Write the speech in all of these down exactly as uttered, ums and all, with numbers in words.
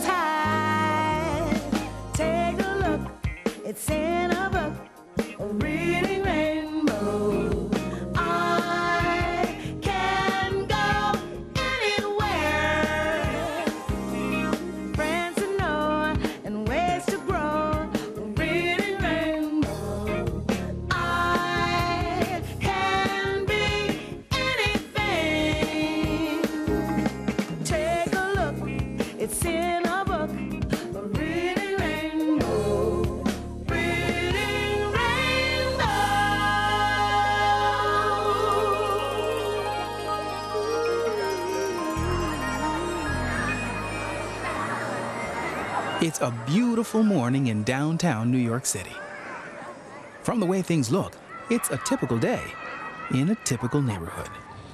tide. Take a look, it's in a book, a reading rainbow. I can go anywhere. Friends to know and ways to grow, a reading rainbow. I can be anything. Take a look, it's in a book, a reading rainbow. Reading rainbow. It's a beautiful morning in downtown New York City. From the way things look, it's a typical day in a typical neighborhood.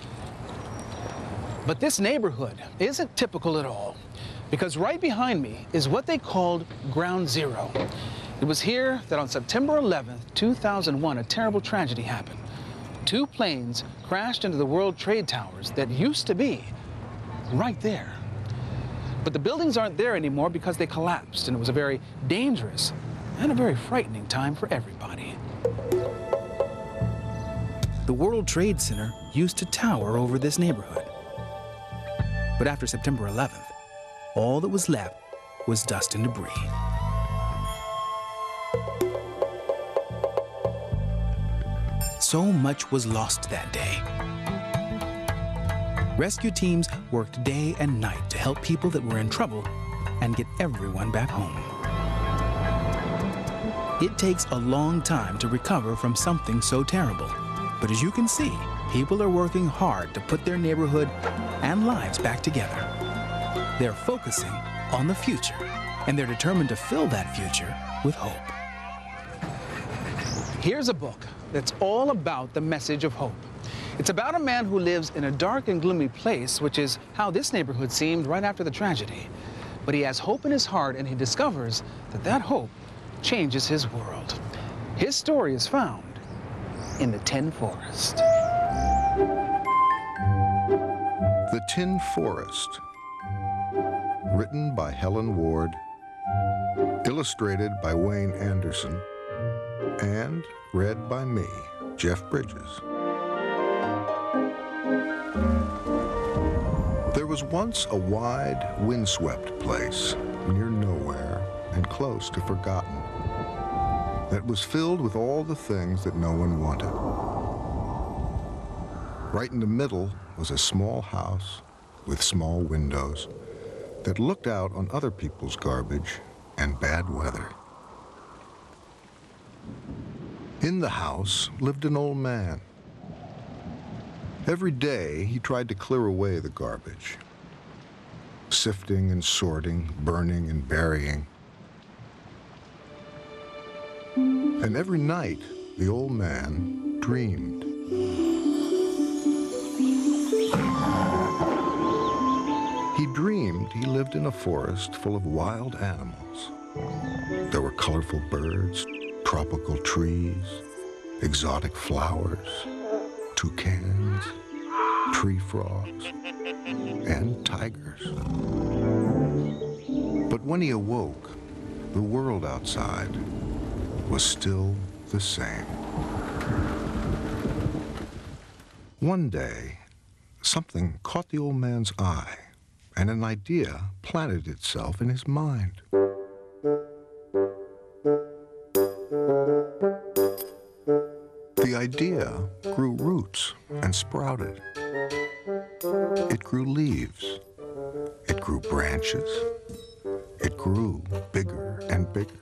But this neighborhood isn't typical at all, because right behind me is what they called Ground Zero. It was here that on September eleventh, two thousand one, a terrible tragedy happened. Two planes crashed into the World Trade Towers that used to be right there. But the buildings aren't there anymore because they collapsed, and it was a very dangerous and a very frightening time for everybody. The World Trade Center used to tower over this neighborhood. But after September eleventh, all that was left was dust and debris. So much was lost that day. Rescue teams worked day and night to help people that were in trouble and get everyone back home. It takes a long time to recover from something so terrible. But as you can see, people are working hard to put their neighborhood and lives back together. They're focusing on the future, and they're determined to fill that future with hope. Here's a book that's all about the message of hope. It's about a man who lives in a dark and gloomy place, which is how this neighborhood seemed right after the tragedy. But he has hope in his heart, and he discovers that that hope changes his world. His story is found in The Tin Forest. The Tin Forest, written by Helen Ward, illustrated by Wayne Anderson, and read by me, Jeff Bridges. There was once a wide, windswept place near nowhere and close to forgotten that was filled with all the things that no one wanted. Right in the middle was a small house with small windows that looked out on other people's garbage and bad weather. In the house lived an old man. Every day, he tried to clear away the garbage, sifting and sorting, burning and burying. And every night, the old man dreamed. He dreamed he lived in a forest full of wild animals. There were colorful birds, tropical trees, exotic flowers, toucans, tree frogs, and tigers. But when he awoke, the world outside was still the same. One day, something caught the old man's eye, and an idea planted itself in his mind. The idea grew roots and sprouted. It grew leaves. It grew branches. It grew bigger and bigger.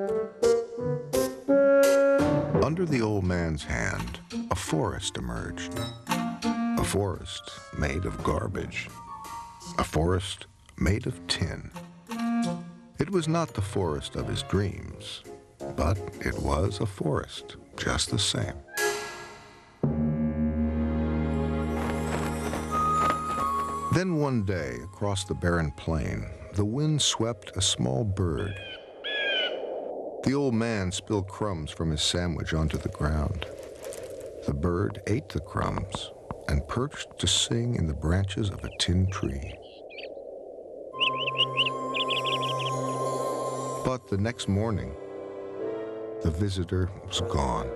Under the old man's hand, a forest emerged. A forest made of garbage. A forest made of tin. It was not the forest of his dreams, but it was a forest just the same. Then one day, across the barren plain, the wind swept a small bird. The old man spilled crumbs from his sandwich onto the ground. The bird ate the crumbs and perched to sing in the branches of a tin tree. But the next morning, the visitor was gone.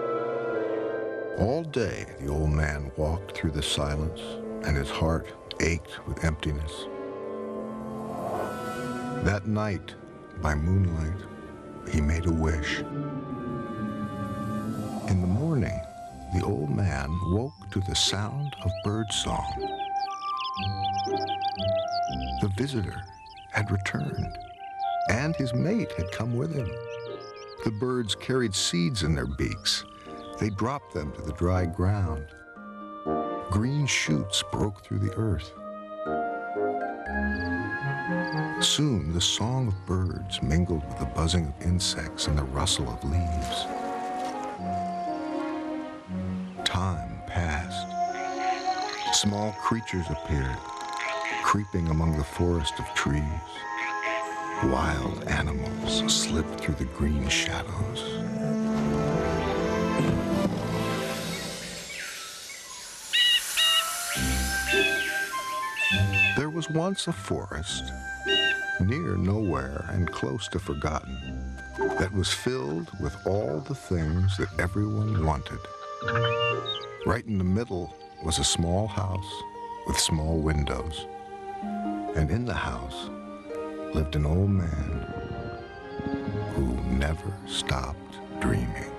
All day, the old man walked through the silence, and his heart ached with emptiness. That night, by moonlight, he made a wish. In the morning, the old man woke to the sound of birdsong. The visitor had returned, and his mate had come with him. The birds carried seeds in their beaks. They dropped them to the dry ground. Green shoots broke through the earth. Soon, the song of birds mingled with the buzzing of insects and the rustle of leaves. Time passed. Small creatures appeared, creeping among the forest of trees. Wild animals slipped through the green shadows. There was once a forest, near nowhere and close to forgotten, that was filled with all the things that everyone wanted. Right in the middle was a small house with small windows, and in the house lived an old man who never stopped dreaming.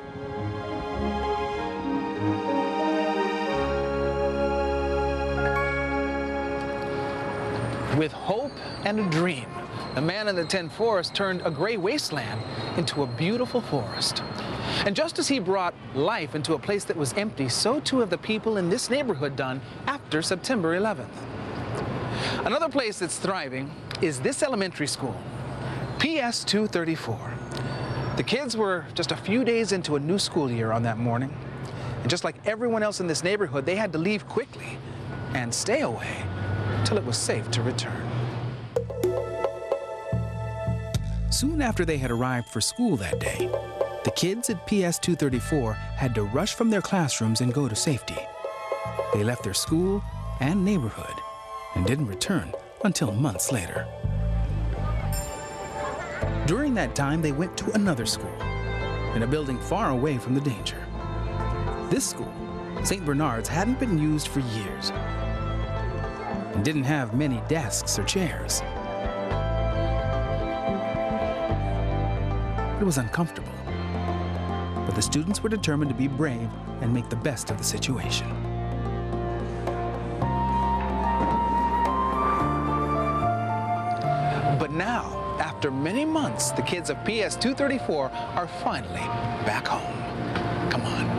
With hope and a dream, the man in the Tin Forest turned a gray wasteland into a beautiful forest. And just as he brought life into a place that was empty, so too have the people in this neighborhood done after September eleventh. Another place that's thriving is this elementary school, P S two thirty-four. The kids were just a few days into a new school year on that morning. And just like everyone else in this neighborhood, they had to leave quickly and stay away till it was safe to return. Soon after they had arrived for school that day, the kids at P S two thirty-four had to rush from their classrooms and go to safety. They left their school and neighborhood and didn't return until months later. During that time, they went to another school in a building far away from the danger. This school, Saint Bernard's, hadn't been used for years and didn't have many desks or chairs. It was uncomfortable, but the students were determined to be brave and make the best of the situation. But now, after many months, the kids of P S two thirty-four are finally back home. Come on.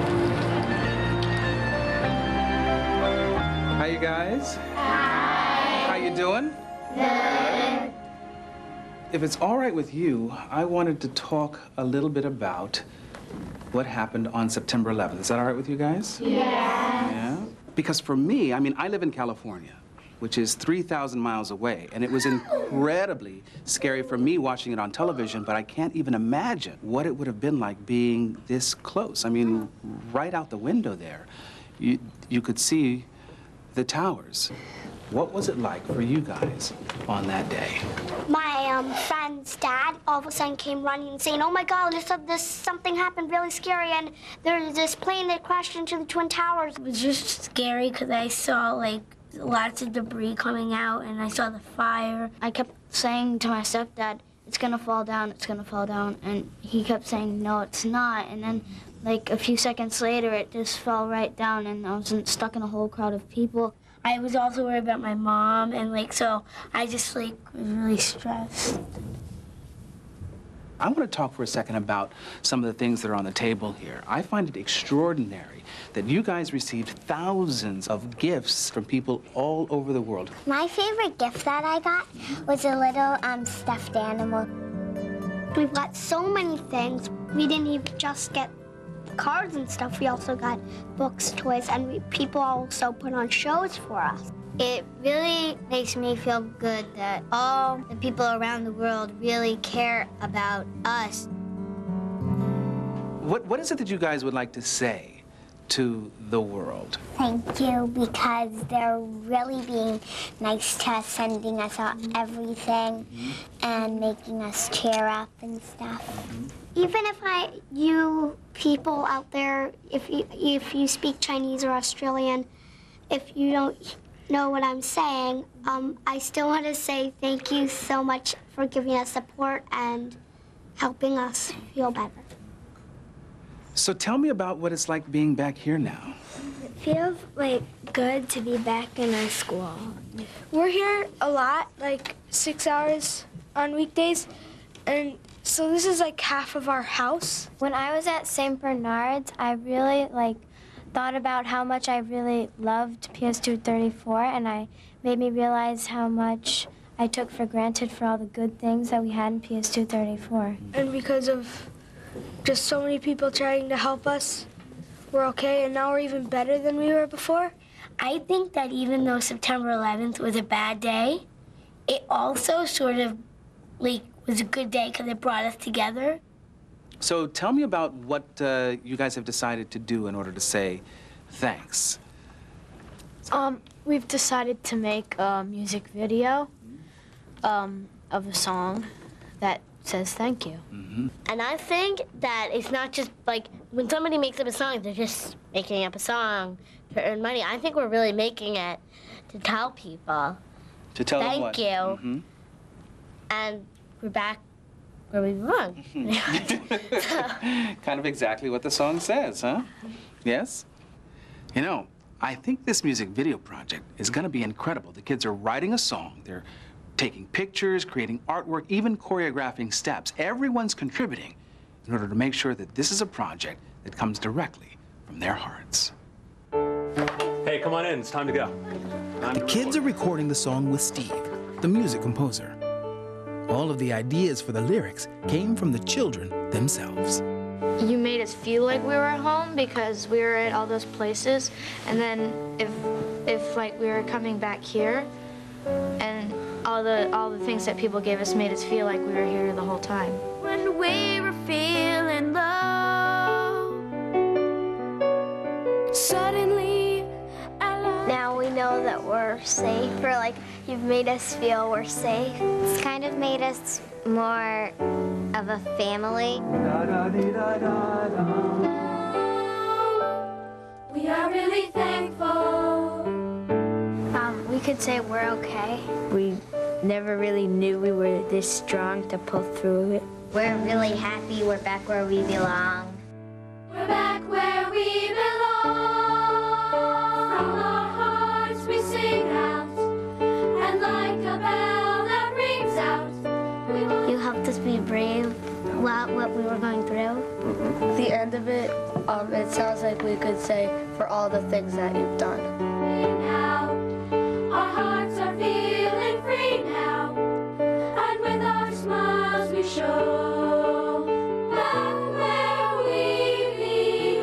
Hi, you guys. Hi. How you doing? Good. If it's all right with you, I wanted to talk a little bit about what happened on September eleventh. Is that all right with you guys? Yeah. Yeah? Because for me, I mean, I live in California, which is three thousand miles away, and it was incredibly scary for me watching it on television, but I can't even imagine what it would have been like being this close. I mean, right out the window there, you, you could see the towers. What was it like for you guys on that day? My um, friend's dad all of a sudden came running and saying, "Oh my God, this, this something happened really scary, and there's this plane that crashed into the Twin Towers." It was just scary because I saw like lots of debris coming out, and I saw the fire. I kept saying to my stepdad, "It's gonna fall down, it's gonna fall down," and he kept saying, "No, it's not." And then, like a few seconds later, it just fell right down, and I was stuck in a whole crowd of people. I was also worried about my mom, and like so, I just like was really stressed. I want to talk for a second about some of the things that are on the table here. I find it extraordinary that you guys received thousands of gifts from people all over the world. My favorite gift that I got was a little um, stuffed animal. We've got so many things. We didn't even just get cards and stuff. We also got books, toys, and we, people also put on shows for us. It really makes me feel good that all the people around the world really care about us. What, what is it that you guys would like to say to the world? Thank you, because they're really being nice to us, sending us out everything and making us cheer up and stuff. Even if I, you people out there, if you, if you speak Chinese or Australian, if you don't know what I'm saying, um, I still want to say thank you so much for giving us support and helping us feel better. So tell me about what it's like being back here now. It feels like good to be back in our school. We're here a lot, like six hours on weekdays, and so this is like half of our house. When I was at Saint Bernard's, I really like thought about how much I really loved P S two thirty-four, and I made me realize how much I took for granted for all the good things that we had in P S two thirty-four. And because of just so many people trying to help us, we're okay, and now we're even better than we were before. I think that even though September eleventh was a bad day, it also sort of like was a good day because it brought us together. So tell me about what uh, you guys have decided to do in order to say thanks. Um, we've decided to make a music video um, of a song that says thank you. Mm-hmm. And I think that it's not just like when somebody makes up a song, they're just making up a song to earn money. I think we're really making it to tell people To tell them thank what? you, Mm-hmm. and we're back where we belong. Kind of exactly what the song says, huh? Yes? You know, I think this music video project is going to be incredible. The kids are writing a song. They're taking pictures, creating artwork, even choreographing steps. Everyone's contributing in order to make sure that this is a project that comes directly from their hearts. Hey, come on in. It's time to go. The kids are recording the song with Steve, the music composer. All of the ideas for the lyrics came from the children themselves. You made us feel like we were at home because we were at all those places, and then if, if like we were coming back here, and all the all the things that people gave us made us feel like we were here the whole time. When we were feeling low, suddenly I love. Now we know that we're safe, or like you've made us feel we're safe. It's kind of made us more of a family. We are really thankful. Um, we could say we're okay. We never really knew we were this strong to pull through it. We're really happy we're back where we belong. We're back where we belong. From our hearts we sing out, and like a bell that rings out, we will. You helped us be brave about what we were going through. At the end of it, um, it sounds like we could say, for all the things that you've done. Now, our hearts are feeling free now, and with our smiles we show back where we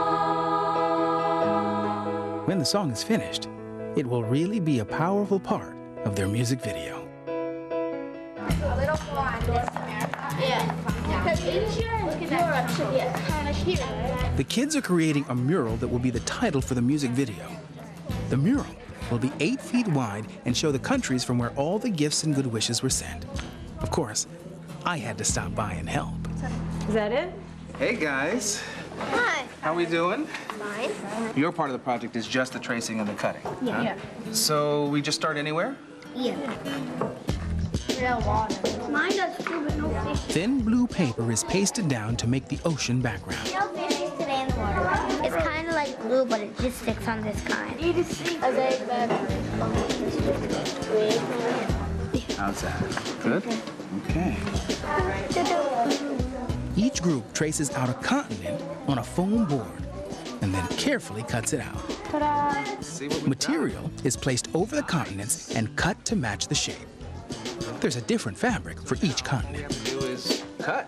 belong. When the song is finished, it will really be a powerful part of their music video. A little more on North America. Yeah. Because Asia and Europe should be kind of here, right? The kids are creating a mural that will be the title for the music video. The mural will be eight feet wide and show the countries from where all the gifts and good wishes were sent. Of course, I had to stop by and help. Is that it? Hey, guys. Hi. How we doing? Fine. Your part of the project is just the tracing and the cutting. Yeah. yeah. So we just start anywhere? Yeah. Real water. Mine does too, but no fish. Thin blue paper is pasted down to make the ocean background. No fish today in the water. It's kind of like glue, but it just sticks on this kind. How's that? Good? Okay. Each group traces out a continent on a foam board and then carefully cuts it out. See what we've Material done? is placed over the continents and cut to match the shape. There's a different fabric for each continent. What we have to do is cut.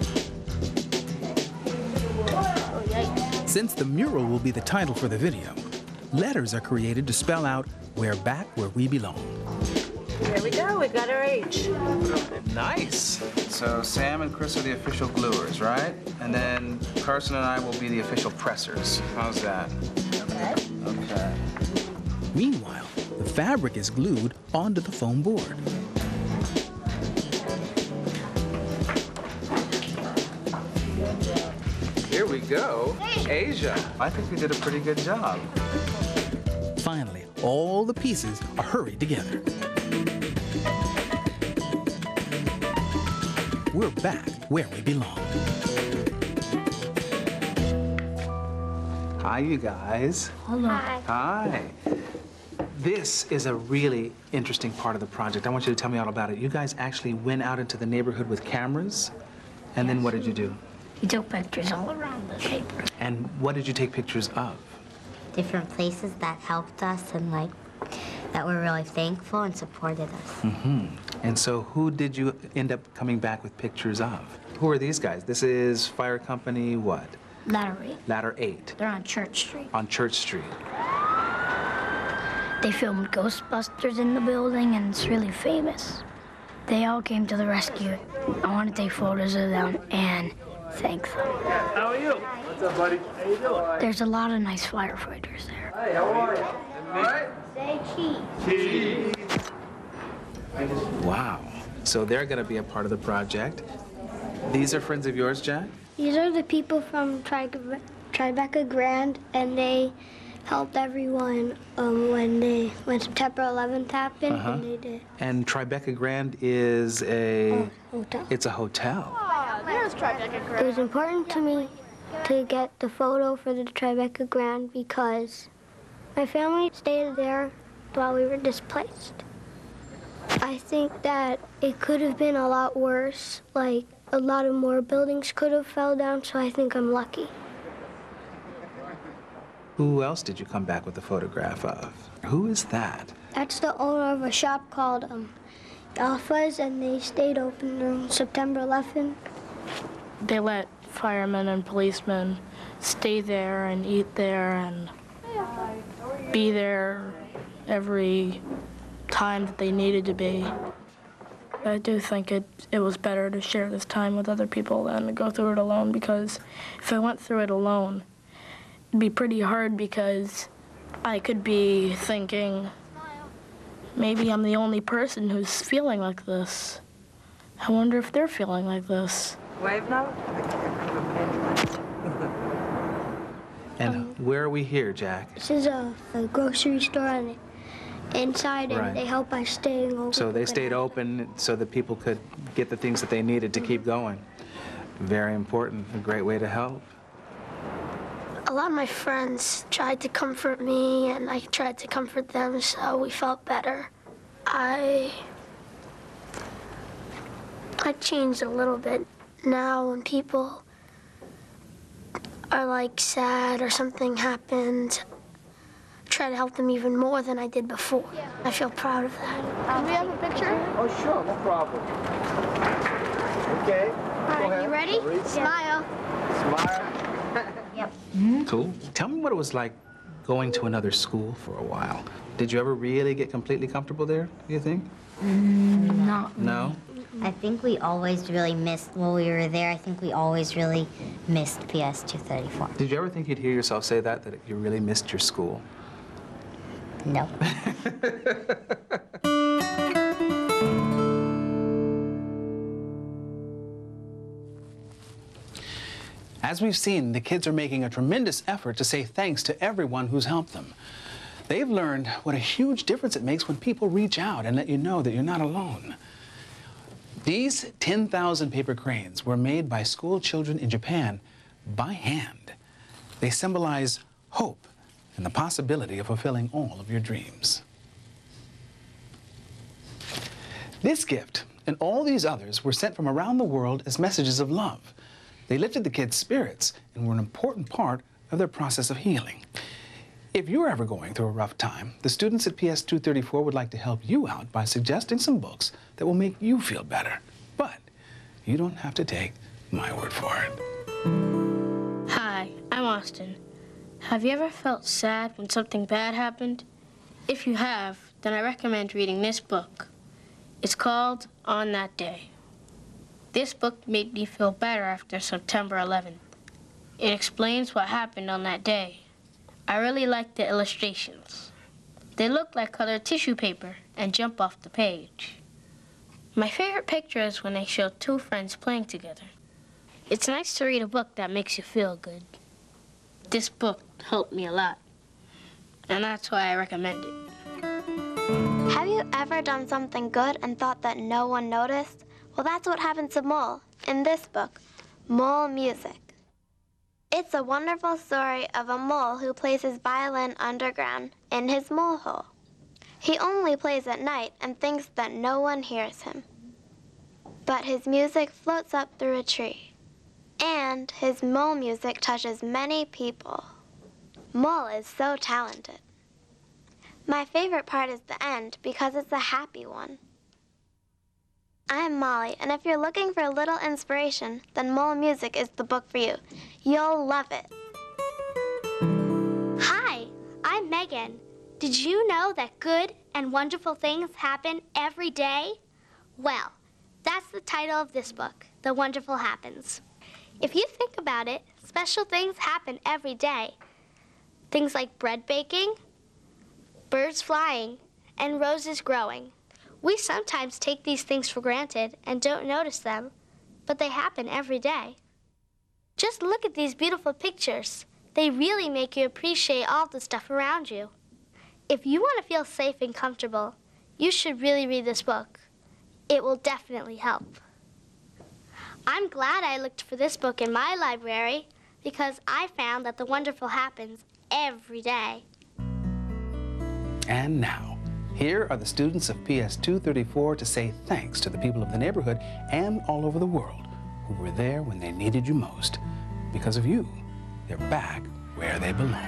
Since the mural will be the title for the video, letters are created to spell out "We're back where we belong." Here we go. We got our H. Nice. so Sam and Chris are the official gluers, right? And then Carson and I will be the official pressers. How's that? Okay. Okay. Meanwhile, the fabric is glued onto the foam board. Here we go. Asia. I think we did a pretty good job. Finally, all the pieces are hurried together. We're back where we belong. Hi, you guys. Hello. Hi. Hi. This is a really interesting part of the project. I want you to tell me all about it. You guys actually went out into the neighborhood with cameras, and then what did you do? We took pictures all around the paper. And what did you take pictures of? Different places that helped us and like that were really thankful and supported us. Mm-hmm. And so who did you end up coming back with pictures of? Who are these guys? This is Fire Company what? Ladder eight. Ladder eight. They're on Church Street. On Church Street. They filmed Ghostbusters in the building, and it's really famous. They all came to the rescue. I want to take photos of them and thank them. How are you? What's up, buddy? How you doing? There's a lot of nice firefighters there. Hey, how are you? All right? Say cheese. Cheese. Wow. So they're going to be a part of the project. These are friends of yours, Jack? These are the people from Tri- Tribeca Grand, and they helped everyone um, when they when September eleventh happened, Uh-huh. and they did. And Tribeca Grand is a... Oh, hotel. It's a hotel. It was important to me to get the photo for the Tribeca Grand because my family stayed there while we were displaced. I think that it could have been a lot worse, like a lot of more buildings could have fell down, so I think I'm lucky. Who else did you come back with a photograph of? Who is that? That's the owner of a shop called um, Alpha's, and they stayed open on September eleventh. They let firemen and policemen stay there and eat there and be there every time that they needed to be. I do think it, it was better to share this time with other people than to go through it alone, because if I went through it alone, it'd be pretty hard because I could be thinking, maybe I'm the only person who's feeling like this. I wonder if they're feeling like this. Wave now? And Um, where are we here, Jack? This is a, a grocery store on the inside, and Right. they help by staying open. So they stayed open so that people could get the things that they needed to keep going. Very important, a great way to help. A lot of my friends tried to comfort me, and I tried to comfort them, so we felt better. I I changed a little bit. Now when people are like sad or something happened, I try to help them even more than I did before. Yeah. I feel proud of that. Can we have a picture? Oh, sure, no problem. Okay. All right, you ready? Smile. Smile. Yep. Cool. Tell me what it was like going to another school for a while. Did you ever really get completely comfortable there, do you think? No. No? I think we always really missed, while we were there, I think we always really missed P S two thirty-four. Did you ever think you'd hear yourself say that, that you really missed your school? No. As we've seen, the kids are making a tremendous effort to say thanks to everyone who's helped them. They've learned what a huge difference it makes when people reach out and let you know that you're not alone. These ten thousand paper cranes were made by school children in Japan by hand. They symbolize hope and the possibility of fulfilling all of your dreams. This gift and all these others were sent from around the world as messages of love. They lifted the kids' spirits and were an important part of their process of healing. If you're ever going through a rough time, the students at P S two thirty-four would like to help you out by suggesting some books that will make you feel better. But you don't have to take my word for it. Hi, I'm Austin. Have you ever felt sad when something bad happened? If you have, then I recommend reading this book. It's called On That Day. This book made me feel better after September eleventh. It explains what happened on that day. I really like the illustrations. They look like colored tissue paper and jump off the page. My favorite picture is when they show two friends playing together. It's nice to read a book that makes you feel good. This book helped me a lot, and that's why I recommend it. Have you ever done something good and thought that no one noticed? Well, that's what happened to Mole in this book, Mole Music. It's a wonderful story of a mole who plays his violin underground in his mole hole. He only plays at night and thinks that no one hears him. But his music floats up through a tree, and his mole music touches many people. Mole is so talented. My favorite part is the end because it's a happy one. I'm Molly, and if you're looking for a little inspiration, then Mole Music is the book for you. You'll love it. Hi, I'm Megan. Did you know that good and wonderful things happen every day? Well, that's the title of this book, The Wonderful Happens. If you think about it, special things happen every day. Things like bread baking, birds flying, and roses growing. We sometimes take these things for granted and don't notice them, but they happen every day. Just look at these beautiful pictures. They really make you appreciate all the stuff around you. If you want to feel safe and comfortable, you should really read this book. It will definitely help. I'm glad I looked for this book in my library because I found that the wonderful happens every day. And now, here are the students of P S two thirty-four to say thanks to the people of the neighborhood and all over the world who were there when they needed you most. Because of you, they're back where they belong.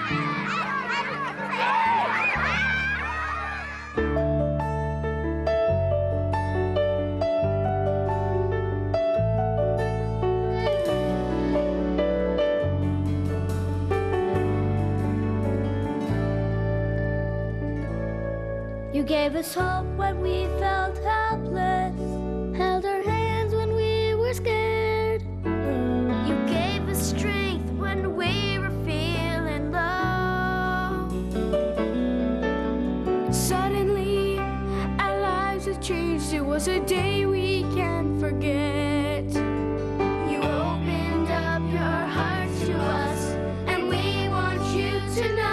You gave us hope when we felt helpless, held our hands when we were scared. You gave us strength when we were feeling low. Suddenly, our lives have changed. It was a day we can't forget. You opened up your hearts to us, and we want you to know.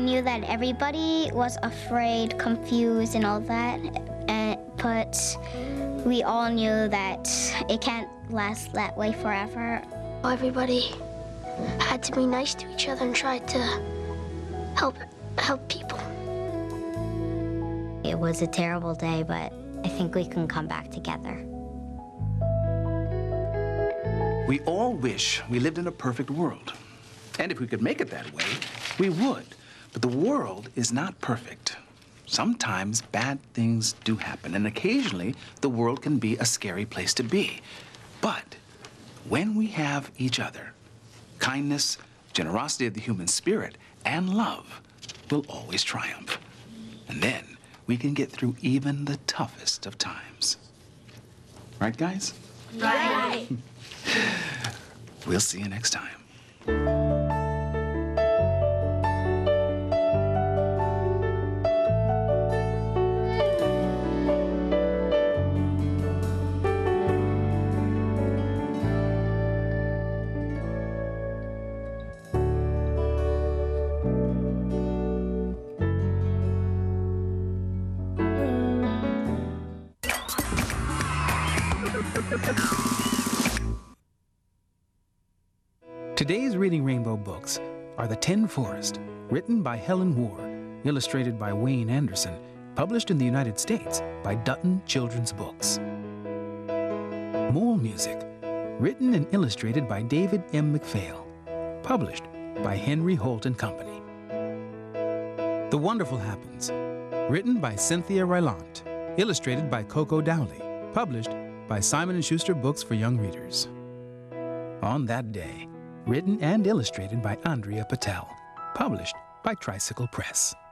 knew that everybody was afraid, confused, and all that, and, but we all knew that it can't last that way forever. Everybody had to be nice to each other and try to help help people. It was a terrible day, but I think we can come back together. We all wish we lived in a perfect world. And if we could make it that way, we would. But the world is not perfect. Sometimes bad things do happen, and occasionally the world can be a scary place to be. But when we have each other, kindness, generosity of the human spirit, and love will always triumph. And then we can get through even the toughest of times. Right, guys? Right. We'll see you next time. Today's Reading Rainbow books are The Tin Forest, written by Helen Moore, illustrated by Wayne Anderson, published in the United States by Dutton Children's Books. Mole Music, written and illustrated by David M. McPhail, published by Henry Holt and Company. The Wonderful Happens, written by Cynthia Rylant, illustrated by Coco Dowley, published by Simon and Schuster Books for Young Readers. On That Day, written and illustrated by Andrea Patel, published by Tricycle Press.